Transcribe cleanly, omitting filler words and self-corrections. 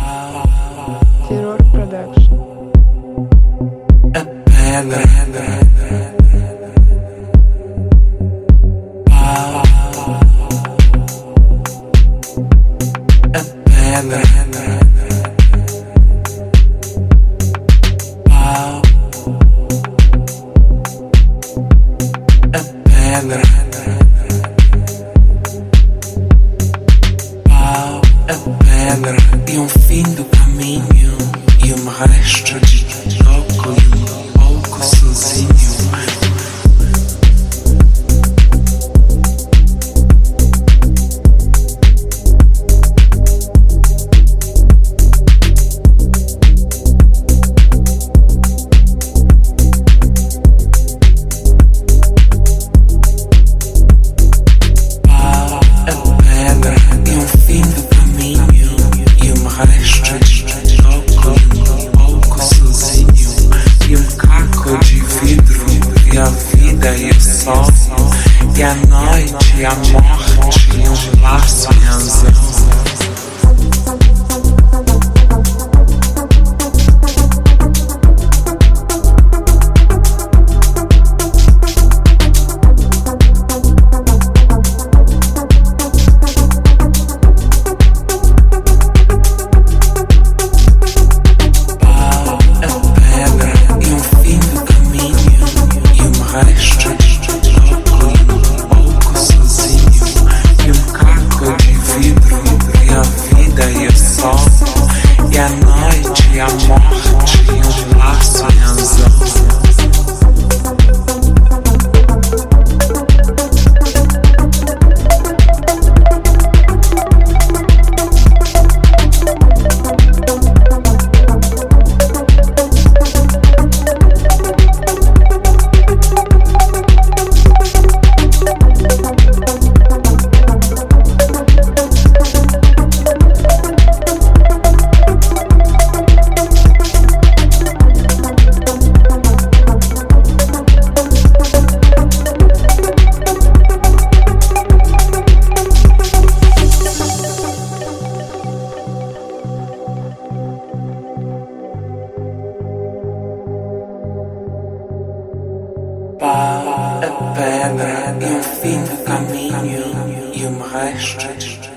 Terror Production. A pedra, a pedra, a pedra, a pedra e um fim do caminho e um resto de louco e um pouco sozinho. E o sol, e a noite, e a morte, e um laço e anzão. E a noite, e a morte, e um laço e anzão. A pedra e um fim do caminho e um resto de